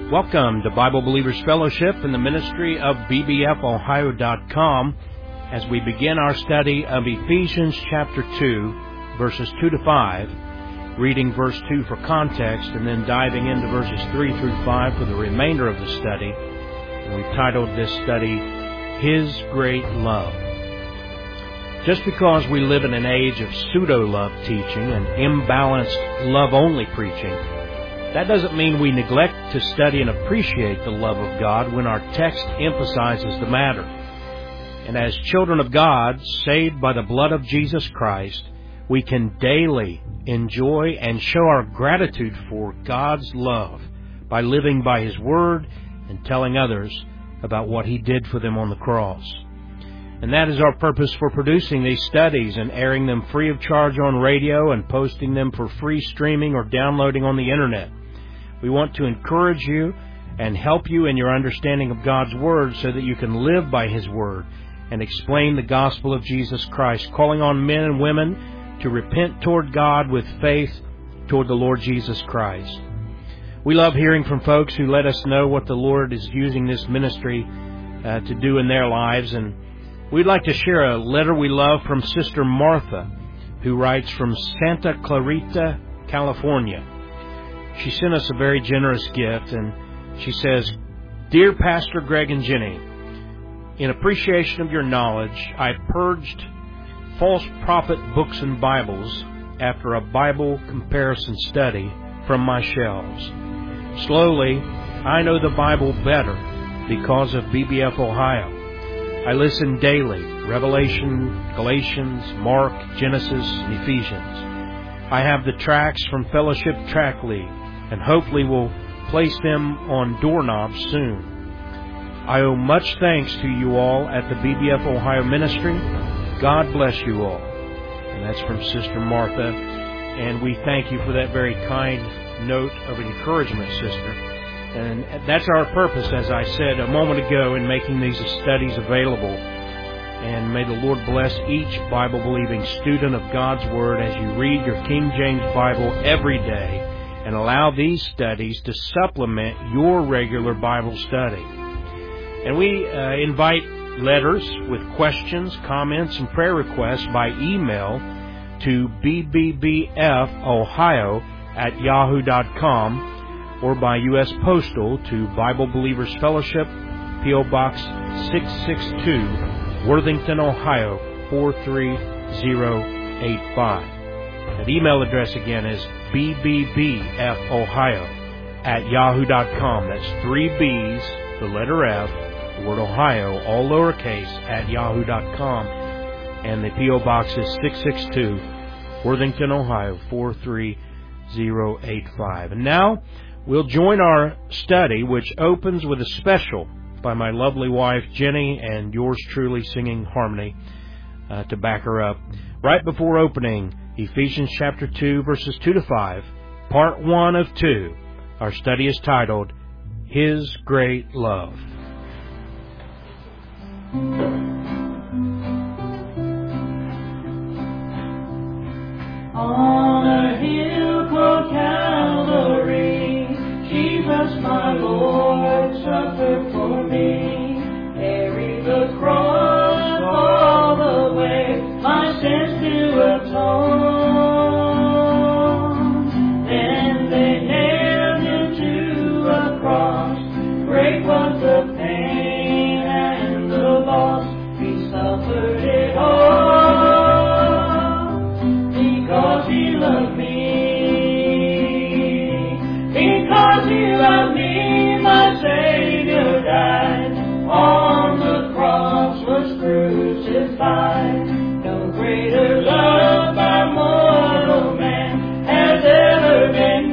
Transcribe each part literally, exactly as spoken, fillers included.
Welcome to Bible Believers Fellowship in the ministry of B B F Ohio dot com as we begin our study of Ephesians chapter two, verses two to five, reading verse two for context and then diving into verses three through five for the remainder of the study. And we've titled this study, His Great Love. Just because we live in an age of pseudo-love teaching and imbalanced love-only preaching, that doesn't mean we neglect to study and appreciate the love of God when our text emphasizes the matter. And as children of God, saved by the blood of Jesus Christ, we can daily enjoy and show our gratitude for God's love by living by His Word and telling others about what He did for them on the cross. And that is our purpose for producing these studies and airing them free of charge on radio and posting them for free streaming or downloading on the Internet. We want to encourage you and help you in your understanding of God's Word so that you can live by His Word and explain the gospel of Jesus Christ, calling on men and women to repent toward God with faith toward the Lord Jesus Christ. We love hearing from folks who let us know what the Lord is using this ministry uh, to do in their lives, and we'd like to share a letter we love from Sister Martha, who writes from Santa Clarita, California. She sent us a very generous gift, and she says, Dear Pastor Greg and Jenny, in appreciation of your knowledge, I purged false prophet books and Bibles after a Bible comparison study from my shelves. Slowly, I know the Bible better because of B B F Ohio. I listen daily, Revelation, Galatians, Mark, Genesis, and Ephesians. I have the tracts from Fellowship Track League, and hopefully will place them on doorknobs soon. I owe much thanks to you all at the B B F Ohio Ministry. God bless you all. And that's from Sister Martha. And we thank you for that very kind note of encouragement, Sister. And that's our purpose, as I said a moment ago, in making these studies available. And may the Lord bless each Bible-believing student of God's Word as you read your King James Bible every day and allow these studies to supplement your regular Bible study. And we uh, invite letters with questions, comments, and prayer requests by email to b b b f ohio at yahoo dot com or by U S Postal to Bible Believers Fellowship, P O Box six sixty-two, Worthington, Ohio four three zero eight five. That email address again is b b b f ohio at yahoo dot com. That's three B's, the letter F, the word Ohio, all lowercase, at yahoo dot com. And the P O Box is six sixty-two, Worthington, Ohio four three zero eight five. And now we'll join our study, which opens with a special by my lovely wife, Jenny, and yours truly singing harmony uh, to back her up. Right before opening, Ephesians chapter two, verses two to five, part one of two. Our study is titled, His Great Love. On a hill called Calvary, Jesus my Lord suffered for me. Carried the cross all the way, my sins to atone. Then they nailed Him to a cross. Great was the pain and the loss. He suffered it all because He loved me. Because He loved me, my Savior died. On the cross was crucified. No greater love by mortal man has ever been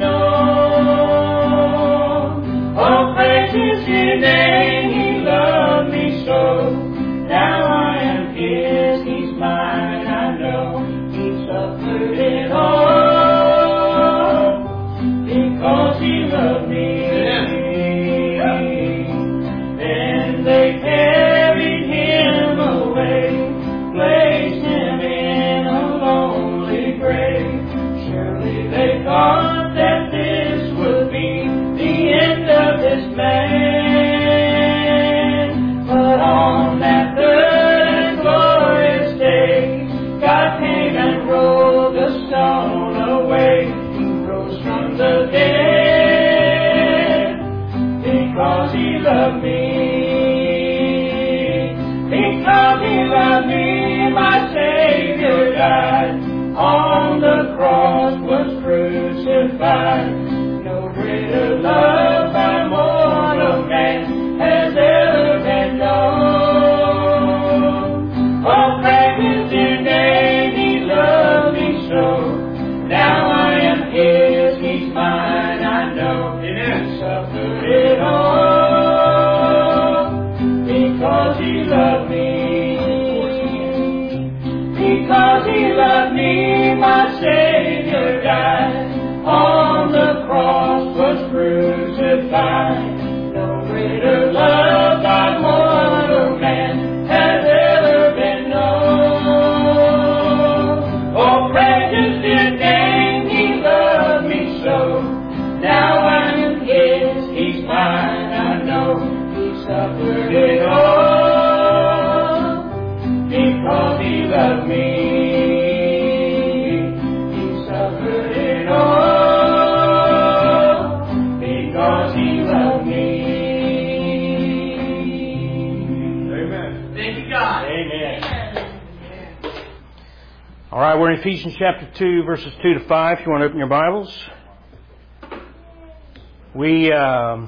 known. Oh, praise His name, He loved me so. Now I am His, He's mine, I know. He suffered it all. suffered it all because He loved me. He suffered it all because He loved me. Amen. Thank you, God. Amen. All right, we're in Ephesians chapter two, verses two to five. If you want to open your Bibles. We um,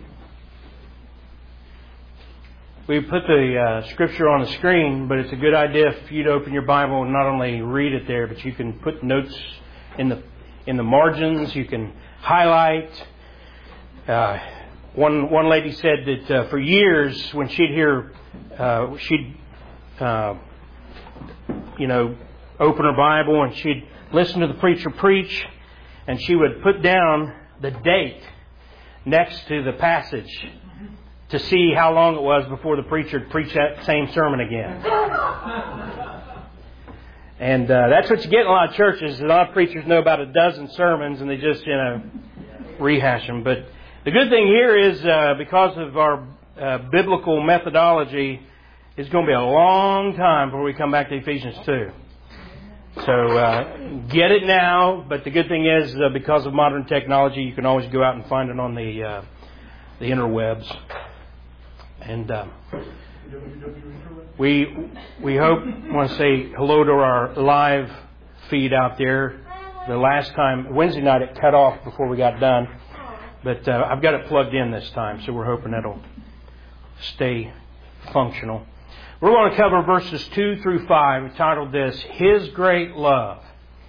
we put the uh, scripture on the screen, but it's a good idea for you to open your Bible and not only read it there, but you can put notes in the in the margins. You can highlight. Uh, one one lady said that uh, for years, when she'd hear, uh, she'd uh, you know open her Bible and she'd listen to the preacher preach, and she would put down the date next to the passage to see how long it was before the preacher preached that same sermon again. And uh, that's what you get in a lot of churches. A lot of preachers know about a dozen sermons and they just, you know, rehash them. But the good thing here is uh, because of our uh, biblical methodology, it's going to be a long time before we come back to Ephesians two. So uh, get it now, but the good thing is uh, because of modern technology, you can always go out and find it on the uh, the interwebs. And uh, we we hope want to say hello to our live feed out there. The last time Wednesday night it cut off before we got done, but uh, I've got it plugged in this time, so we're hoping it'll stay functional. We're going to cover verses two through five. We titled this, His Great Love.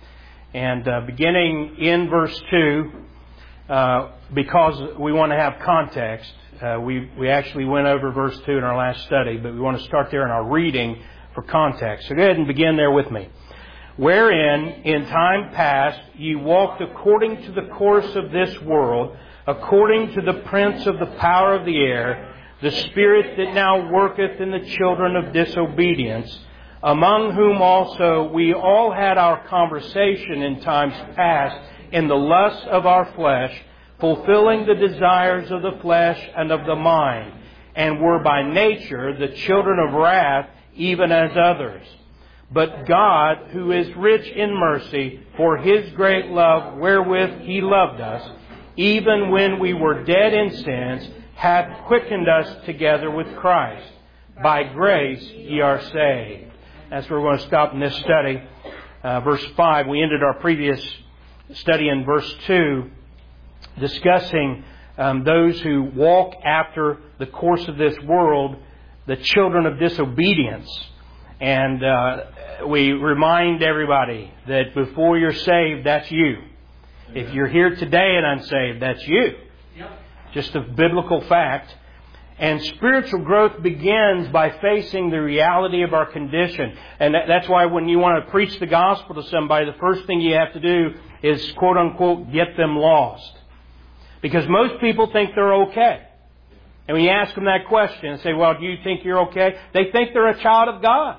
And uh, beginning in verse two, uh, because we want to have context, uh, we, we actually went over verse two in our last study, but we want to start there in our reading for context. So go ahead and begin there with me. Wherein, in time past, ye walked according to the course of this world, according to the prince of the power of the air, the spirit that now worketh in the children of disobedience, among whom also we all had our conversation in times past in the lusts of our flesh, fulfilling the desires of the flesh and of the mind, and were by nature the children of wrath, even as others. But God, who is rich in mercy, for His great love wherewith He loved us, even when we were dead in sins, hath quickened us together with Christ. By grace ye are saved. That's where we're going to stop in this study. Uh, verse five, we ended our previous study in verse two, discussing um, those who walk after the course of this world, the children of disobedience. And uh, we remind everybody that before you're saved, that's you. If you're here today and unsaved, that's you. Just a biblical fact. And spiritual growth begins by facing the reality of our condition. And that's why when you want to preach the gospel to somebody, the first thing you have to do is, quote unquote, get them lost. Because most people think they're okay. And when you ask them that question and say, well, do you think you're okay? They think they're a child of God.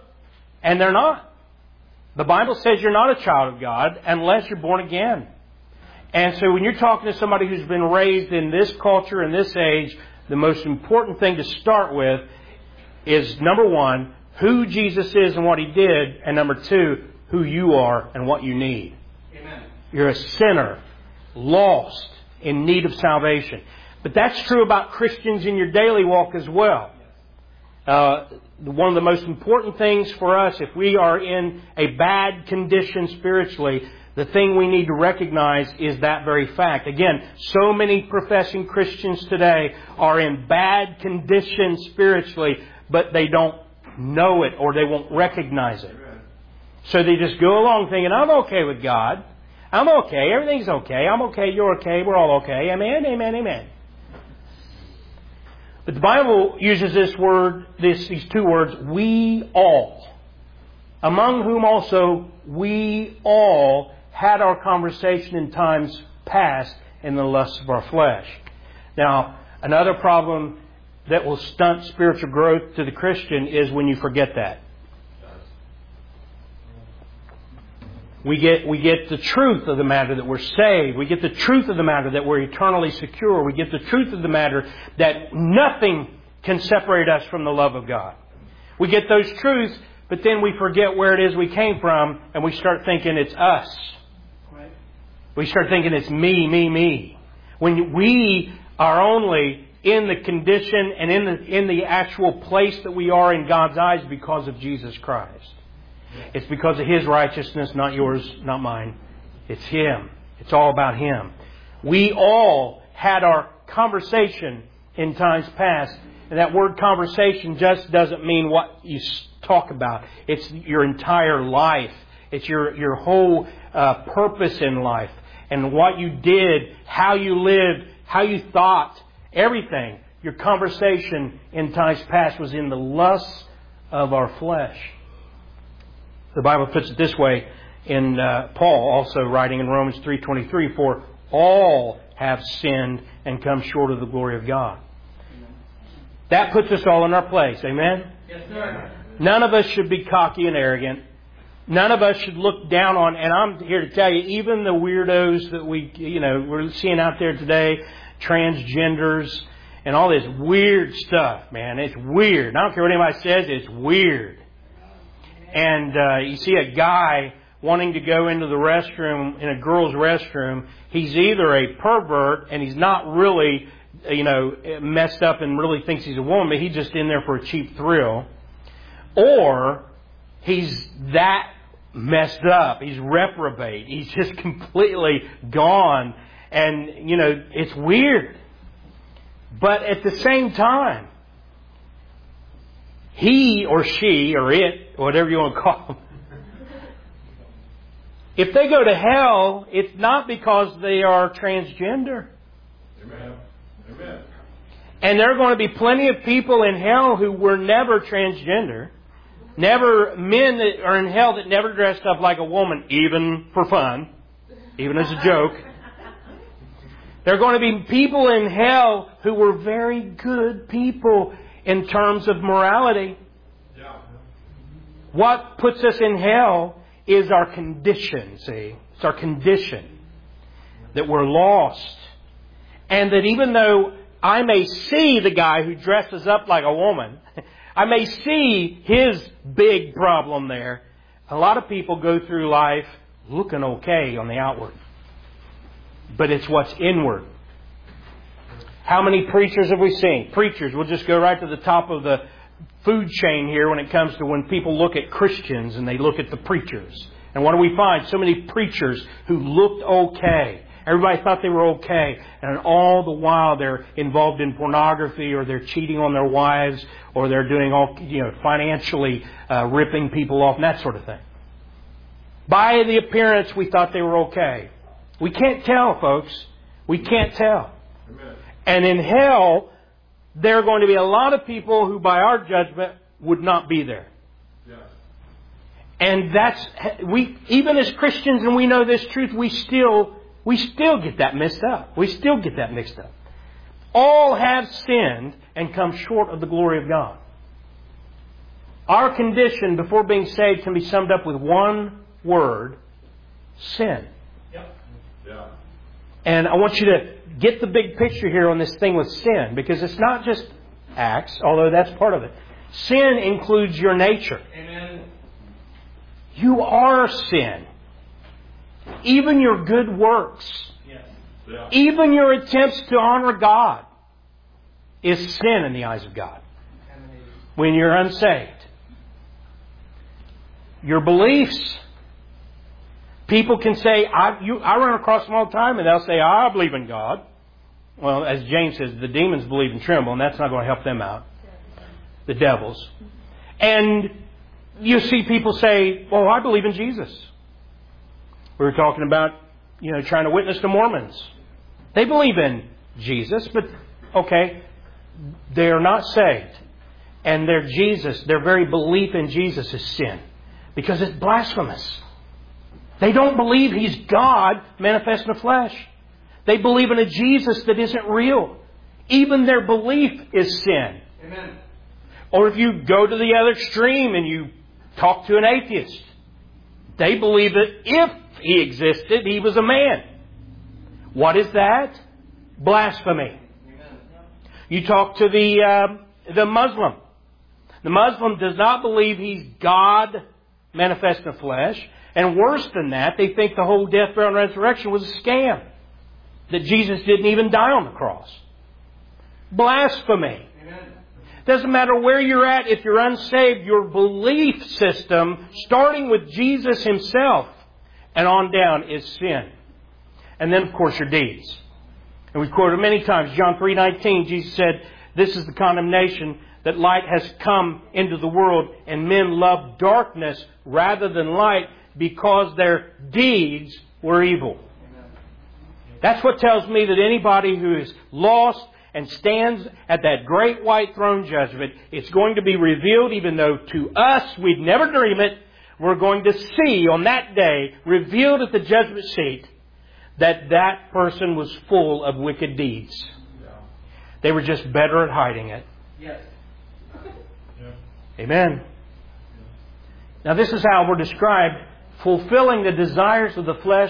And they're not. The Bible says you're not a child of God unless you're born again. And so when you're talking to somebody who's been raised in this culture, in this age, the most important thing to start with is, number one, who Jesus is and what He did, and number two, who you are and what you need. Amen. You're a sinner, lost, in need of salvation. But that's true about Christians in your daily walk as well. Uh, one of the most important things for us, if we are in a bad condition spiritually, the thing we need to recognize is that very fact. Again, so many professing Christians today are in bad condition spiritually, but they don't know it or they won't recognize it. So they just go along thinking, I'm okay with God. I'm okay. Everything's okay. I'm okay. You're okay. We're all okay. Amen, amen, amen. But the Bible uses this word, this, these two words, we all. Among whom also we all had our conversation in times past in the lusts of our flesh. Now, another problem that will stunt spiritual growth to the Christian is when you forget that. We get, we get the truth of the matter that we're saved. We get the truth of the matter that we're eternally secure. We get the truth of the matter that nothing can separate us from the love of God. We get those truths, but then we forget where it is we came from, and we start thinking it's us. Right. We start thinking it's me, me, me. When we are only in the condition and in the in the actual place that we are in God's eyes because of Jesus Christ. It's because of His righteousness, not yours, not mine. It's Him. It's all about Him. We all had our conversation in times past. And that word conversation just doesn't mean what you talk about. It's your entire life. It's your, your whole uh, purpose in life. And what you did, how you lived, how you thought, everything. Your conversation in times past was in the lusts of our flesh. The Bible puts it this way in uh, Paul also writing in Romans three twenty-three, for all have sinned and come short of the glory of God. That puts us all in our place. Amen? Yes, sir. None of us should be cocky and arrogant. None of us should look down on, and I'm here to tell you, even the weirdos that we, you know, we're seeing out there today, transgenders and all this weird stuff, man. It's weird. I don't care what anybody says, it's weird. And uh, you see a guy wanting to go into the restroom, in a girl's restroom, he's either a pervert and he's not really, you know, messed up and really thinks he's a woman, but he's just in there for a cheap thrill. Or he's that messed up. He's reprobate. He's just completely gone. And, you know, it's weird. But at the same time, he or she or it, whatever you want to call them, if they go to hell, it's not because they are transgender. Amen. Amen. And there are going to be plenty of people in hell who were never transgender. Never, men that are in hell that never dressed up like a woman, even for fun, even as a joke. There are going to be people in hell who were very good people in terms of morality. Yeah. What puts us in hell is our condition, see? It's our condition. That we're lost. And that even though I may see the guy who dresses up like a woman, I may see his big problem there, a lot of people go through life looking okay on the outward. But it's what's inward. How many preachers have we seen? Preachers, we'll just go right to the top of the food chain here when it comes to when people look at Christians and they look at the preachers. And what do we find? So many preachers who looked okay. Everybody thought they were okay. And all the while they're involved in pornography, or they're cheating on their wives, or they're doing all, you know, financially uh, ripping people off and that sort of thing. By the appearance, we thought they were okay. We can't tell, folks. We can't tell. Amen. And in hell, there are going to be a lot of people who, by our judgment, would not be there. Yes. And that's, we, even as Christians, and we know this truth, we still, we still get that messed up. We still get that mixed up. All have sinned and come short of the glory of God. Our condition before being saved can be summed up with one word: sin. Yep. Yeah. And I want you to get the big picture here on this thing with sin, because it's not just acts, although that's part of it. Sin includes your nature. Amen. You are sin. Even your good works, Yes. Yeah. even your attempts to honor God, is sin in the eyes of God when you're unsaved. Your beliefs. People can say, I, you, I run across them all the time, and they'll say, I believe in God. Well, as James says, the demons believe and tremble, and that's not going to help them out. The devils. And you see people say, well, I believe in Jesus. We were talking about, you know, trying to witness to Mormons. They believe in Jesus, but, okay, they are not saved. And their Jesus, their very belief in Jesus is sin. Because it's blasphemous. They don't believe He's God manifest in the flesh. They believe in a Jesus that isn't real. Even their belief is sin. Amen. Or if you go to the other extreme and you talk to an atheist, they believe that if He existed, He was a man. What is that? Blasphemy. Amen. You talk to the uh, the Muslim. The Muslim does not believe He's God manifest in the flesh. And worse than that, they think the whole death, burial, and resurrection was a scam. That Jesus didn't even die on the cross. Blasphemy. Amen. Doesn't matter where you're at, if you're unsaved, your belief system, starting with Jesus Himself and on down, is sin. And then, of course, your deeds. And we quoted many times, John three nineteen, Jesus said, "This is the condemnation, that light has come into the world, and men love darkness rather than light, because their deeds were evil." Amen. That's what tells me that anybody who is lost and stands at that great white throne judgment, it's going to be revealed, even though to us we'd never dream it, we're going to see on that day, revealed at the judgment seat, that that person was full of wicked deeds. Yeah. They were just better at hiding it. Yes. Yeah. Amen. Now this is how we're described: fulfilling the desires of the flesh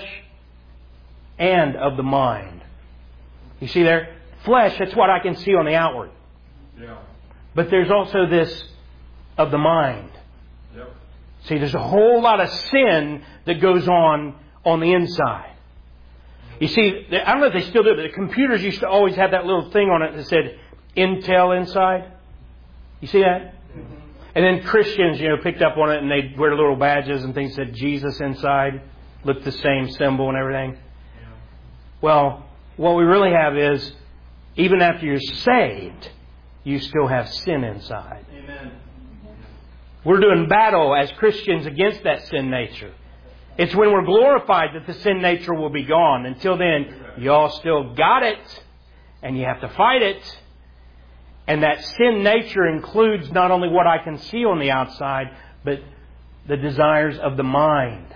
and of the mind. You see there? Flesh, that's what I can see on the outward. Yeah. But there's also this of the mind. Yep. See, there's a whole lot of sin that goes on on the inside. You see, I don't know if they still do it, but the computers used to always have that little thing on it that said Intel inside. You see that? Mm-hmm. And then Christians, you know, picked up on it, and they'd wear little badges and things that said Jesus inside. Looked the same symbol and everything. Yeah. Well, what we really have is, even after you're saved, you still have sin inside. Amen. We're doing battle as Christians against that sin nature. It's when we're glorified that the sin nature will be gone. Until then, y'all still got it, and you have to fight it. And that sin nature includes not only what I can see on the outside, but the desires of the mind.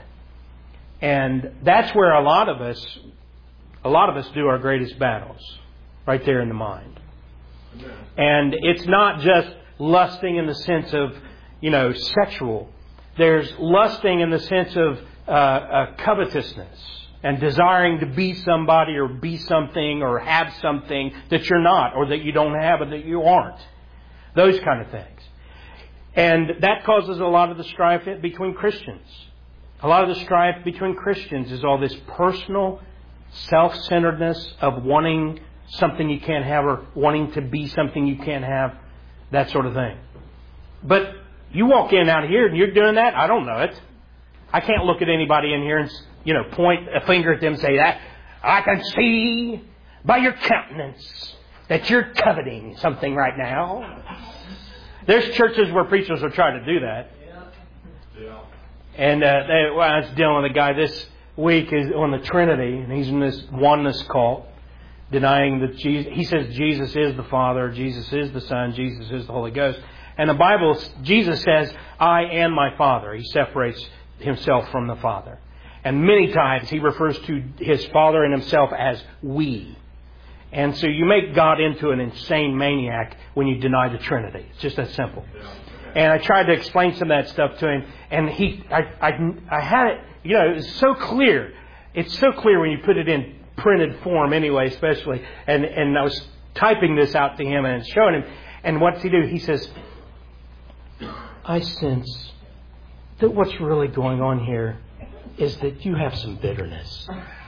And that's where a lot of us, a lot of us do our greatest battles. Right there in the mind. Amen. And it's not just lusting in the sense of, you know, sexual. There's lusting in the sense of uh, uh, covetousness and desiring to be somebody or be something or have something that you're not, or that you don't have, or that you aren't. Those kind of things. And that causes a lot of the strife between Christians. A lot of the strife between Christians is all this personal self-centeredness of wanting something you can't have, or wanting to be something you can't have, that sort of thing. But you walk in out here and you're doing that, I don't know it. I can't look at anybody in here and, you know, point a finger at them and say, that I can see by your countenance that you're coveting something right now. There's churches where preachers will try to do that. Yeah. And uh, they, well, I was dealing with a guy this week is on the Trinity, and he's in this oneness cult. Denying that Jesus, he says Jesus is the Father, Jesus is the Son, Jesus is the Holy Ghost. And the Bible, Jesus says, I and my Father. He separates Himself from the Father. And many times He refers to His Father and Himself as we. And so you make God into an insane maniac when you deny the Trinity. It's just that simple. And I tried to explain some of that stuff to him. And he, I, I, I had it, you know, it's so clear. It's so clear when you put it in printed form anyway, especially. And and I was typing this out to him and showing him. And what does he do? He says, I sense that what's really going on here is that you have some bitterness.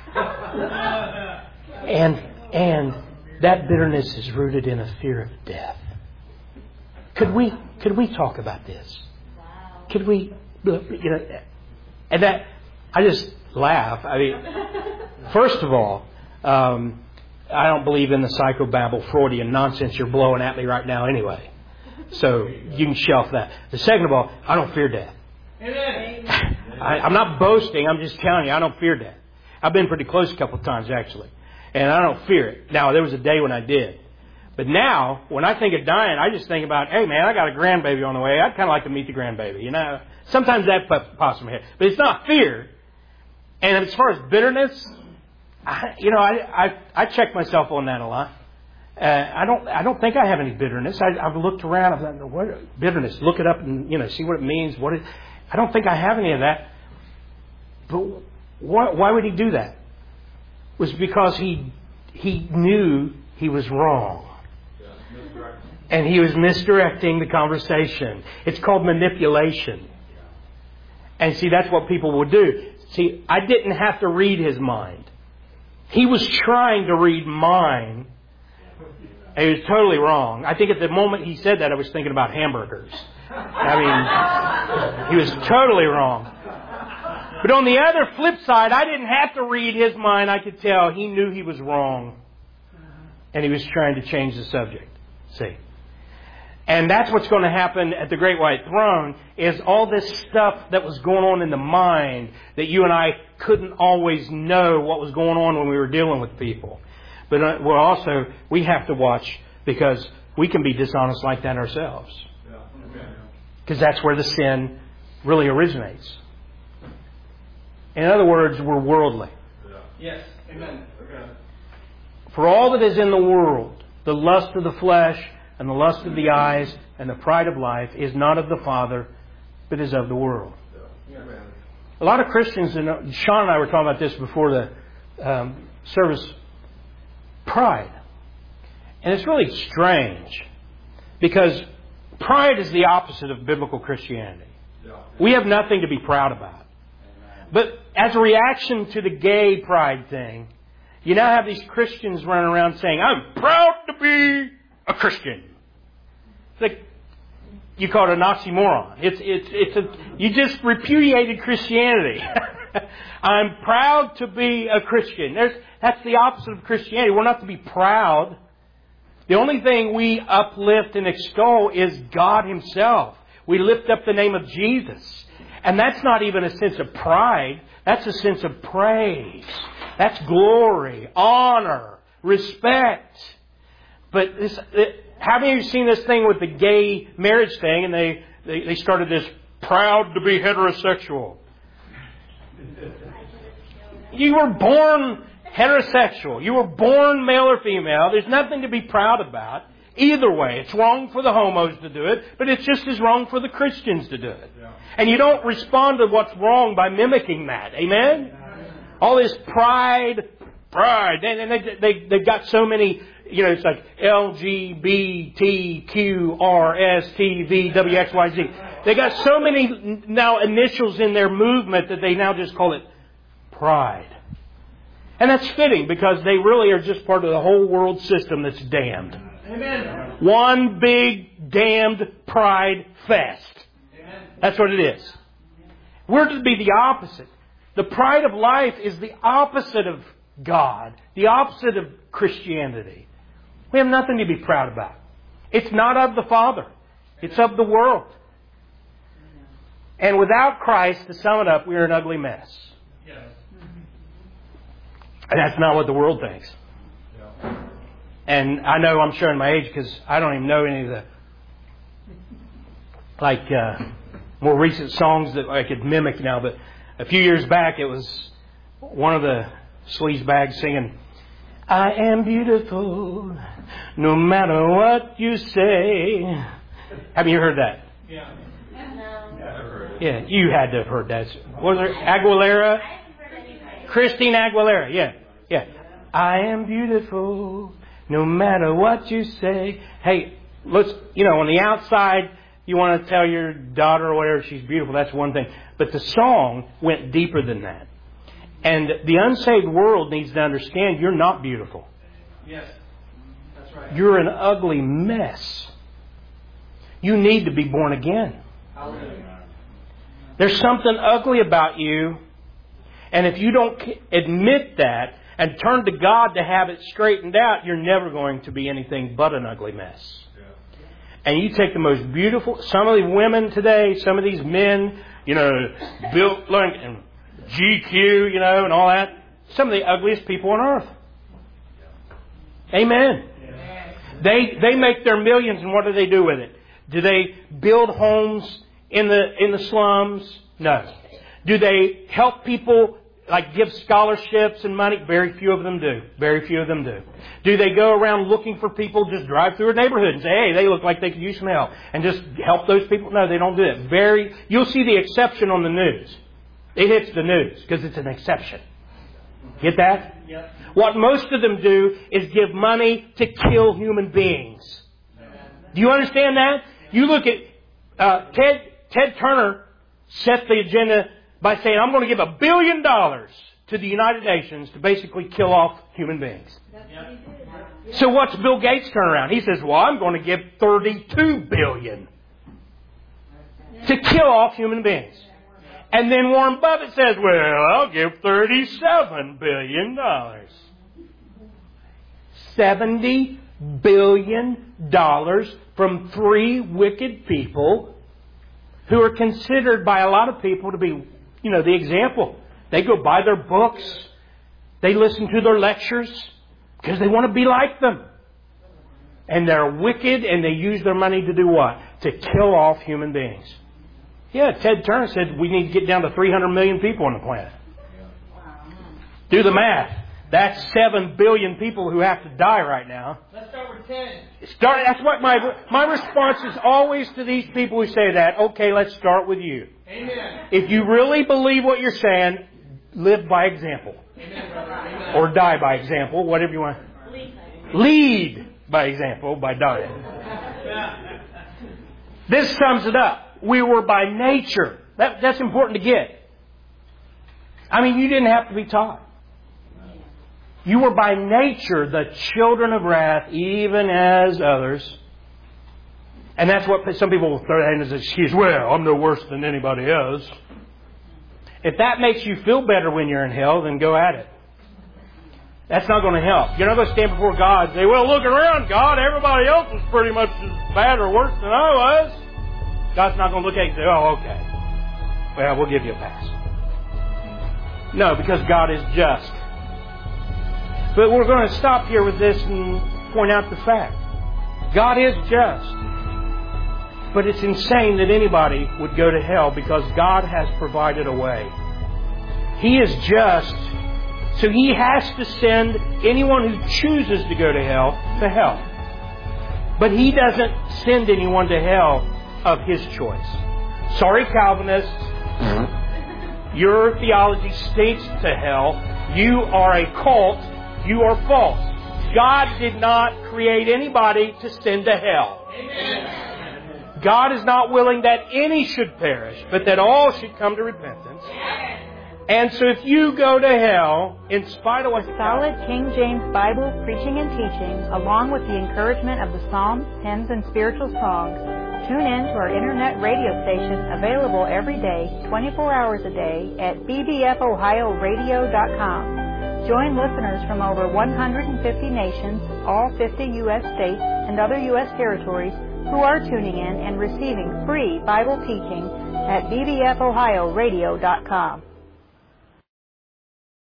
and and that bitterness is rooted in a fear of death. Could we could we talk about this? Could we, you know, and that, I just laugh. I mean, first of all, um, I don't believe in the psychobabble Freudian nonsense you're blowing at me right now anyway. So you can shelf that. The second of all, I don't fear death. I, I'm not boasting. I'm just telling you, I don't fear death. I've been pretty close a couple of times, actually. And I don't fear it. Now, there was a day when I did. But now, when I think of dying, I just think about, hey, man, I got a grandbaby on the way. I'd kind of like to meet the grandbaby, you know. Sometimes that pops in my head. But it's not fear. And as far as bitterness, I, you know, I, I I check myself on that a lot. Uh, I don't I don't think I have any bitterness. I, I've looked around. I've thought, what bitterness? Look it up and, you know, see what it means. What it, I don't think I have any of that. But why, why would he do that? It was because he he knew he was wrong. And he was misdirecting the conversation. It's called manipulation. And see, that's what people will do. See, I didn't have to read his mind. He was trying to read mine. And he was totally wrong. I think at the moment he said that, I was thinking about hamburgers. I mean, he was totally wrong. But on the other flip side, I didn't have to read his mind. I could tell he knew he was wrong. And he was trying to change the subject. See? And that's what's going to happen at the Great White Throne, is all this stuff that was going on in the mind that you and I couldn't always know what was going on when we were dealing with people. But we're also, we have to watch, because we can be dishonest like that ourselves. Because that's where the sin really originates. In other words, we're worldly. Yes. Amen. For all that is in the world, the lust of the flesh and the lust of the eyes and the pride of life is not of the Father, but is of the world. A lot of Christians, and Sean and I were talking about this before the um, service, pride. And it's really strange, because pride is the opposite of biblical Christianity. We have nothing to be proud about. But as a reaction to the gay pride thing, you now have these Christians running around saying, I'm proud to be a Christian. It's like you call it an oxymoron. It's it's it's a you just repudiated Christianity. I'm proud to be a Christian. There's that's the opposite of Christianity. We're not to be proud. The only thing we uplift and extol is God Himself. We lift up the name of Jesus. And that's not even a sense of pride. That's a sense of praise. That's glory, honor, respect. But this, it, haven't you seen this thing with the gay marriage thing? And they, they, they started this proud to be heterosexual. You were born heterosexual. You were born male or female. There's nothing to be proud about. Either way, it's wrong for the homos to do it, but it's just as wrong for the Christians to do it. Yeah. And you don't respond to what's wrong by mimicking that. Amen? Yeah. All this pride, pride. And they, they, they've got so many, you know, it's like L G B T Q R S T V W X Y Z. They got so many now initials in their movement that they now just call it pride. And that's fitting, because they really are just part of the whole world system that's damned. Amen. One big damned pride fest. Amen. That's what it is. We're to be the opposite. The pride of life is the opposite of God, the opposite of Christianity. We have nothing to be proud about. It's not of the Father. It's of the world. And without Christ, to sum it up, we are an ugly mess. Yes. And that's not what the world thinks. Yeah. And I know I'm showing my age because I don't even know any of the like uh, more recent songs that I could mimic now. But a few years back, it was one of the sleazebags singing, I am beautiful, no matter what you say. Have you heard that? Yeah. No. Yeah, you had to have heard that. Was it Aguilera? Christina Aguilera, yeah. Yeah. I am beautiful, no matter what you say. Hey, let's, you know, on the outside, you want to tell your daughter or whatever she's beautiful. That's one thing. But the song went deeper than that. And the unsaved world needs to understand you're not beautiful. Yes, that's right. You're an ugly mess. You need to be born again. Hallelujah. There's something ugly about you. And if you don't admit that and turn to God to have it straightened out, you're never going to be anything but an ugly mess. Yeah. And you take the most beautiful, some of the women today, some of these men, you know, built like and G Q, you know, and all that. Some of the ugliest people on earth. Amen. Yeah. They they make their millions, and what do they do with it? Do they build homes in the in the slums? No. Do they help people, like give scholarships and money? Very few of them do. Very few of them do. Do they go around looking for people, just drive through a neighborhood and say, hey, they look like they could use some help, and just help those people? No, they don't do that. Very. You'll see the exception on the news. It hits the news because it's an exception. Get that? Yep. What most of them do is give money to kill human beings. Do you understand that? You look at uh, Ted Ted Turner set the agenda by saying, I'm going to give a billion dollars to the United Nations to basically kill off human beings. So what's Bill Gates turn around? He says, well, I'm going to give thirty-two billion dollars to kill off human beings. And then Warren Buffett says, well, I'll give thirty-seven billion dollars. seventy billion dollars from three wicked people who are considered by a lot of people to be, you know, the example. They go buy their books. They listen to their lectures because they want to be like them. And they're wicked, and they use their money to do what? To kill off human beings. Yeah, Ted Turner said we need to get down to three hundred million people on the planet. Do the math. That's seven billion people who have to die right now. Let's start with ten. Start, that's what my my response is always to these people who say that. Okay, let's start with you. Amen. If you really believe what you're saying, live by example. Amen, brother. Amen. Or die by example, whatever you want. Lead. Lead by example, by dying. This sums it up. We were by nature. That, that's important to get. I mean, you didn't have to be taught. You were by nature the children of wrath, even as others. And that's what some people will throw that in as an excuse. Well, I'm no worse than anybody else. If that makes you feel better when you're in hell, then go at it. That's not going to help. You're not going to stand before God and say, well, look around, God, everybody else was pretty much as bad or worse than I was. God's not going to look at you and say, oh, okay. Well, we'll give you a pass. No, because God is just. But we're going to stop here with this and point out the fact. God is just. But it's insane that anybody would go to hell because God has provided a way. He is just. So He has to send anyone who chooses to go to hell to hell. But He doesn't send anyone to hell of His choice. Sorry, Calvinists. Your theology stinks to hell. You are a cult. You are false. God did not create anybody to send to hell. Amen. God is not willing that any should perish, but that all should come to repentance. And so if you go to hell, in spite of what... Solid King James Bible preaching and teaching, along with the encouragement of the Psalms, hymns, and spiritual songs, tune in to our internet radio station available every day, twenty-four hours a day, at b b f ohio radio dot com. Join listeners from over one hundred fifty nations, all fifty U S states, and other U S territories who are tuning in and receiving free Bible teaching at b b f ohio radio dot com.